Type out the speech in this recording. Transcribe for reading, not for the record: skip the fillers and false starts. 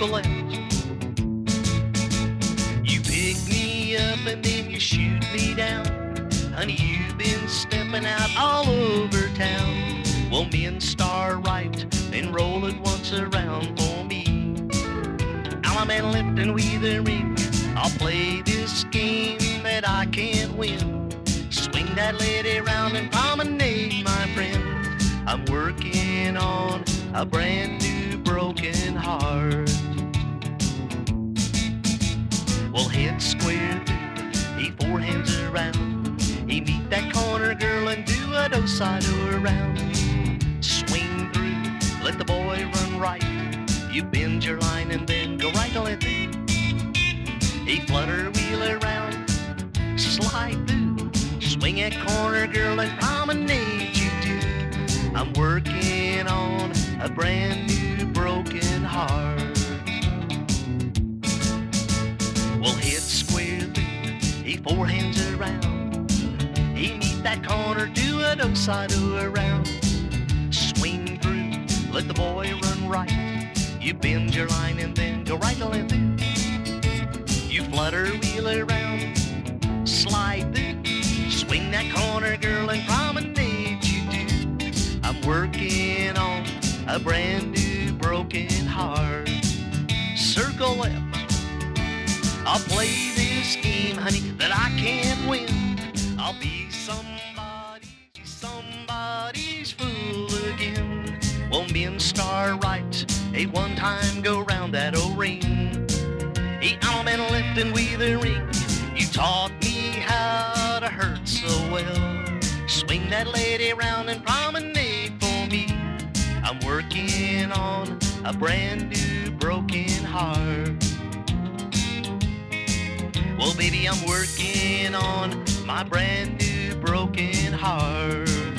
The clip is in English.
circle left. You pick me up and then you shoot me down. Honey, you've been stepping out all over town. Well, men start right and roll it once around for me. I'm a lifting with a ring. I'll play this game that I can't win. Swing that lady round and promenade, my friend. I'm working on a brand new broken heart. Well, head square through, he forehands around. He meet that corner girl and do a do-side-o around. Swing through, let the boy run right. You bend your line and then go right on it through. He flutter wheel around, slide through. Swing that corner girl and promenade you do. I'm working on a brand new broken heart. Well, head square through, he forehands around. He meet that corner, do a do-side-o around. Swing through, let the boy run right. You bend your line and then go right on through. You flutter wheel around, slide through. Swing that corner girl and promenade you do. I'm working on a brand new broken heart. Circle left. I'll play this game, honey, that I can't win. I'll be somebody's fool again. Well, men start right, a one time go round that old ring. Hey, I'm a lifting with a ring. You taught me how to hurt so well. Swing that lady round and promenade for me. I'm working on a brand new broken heart. Well, baby, I'm working on my brand new broken heart.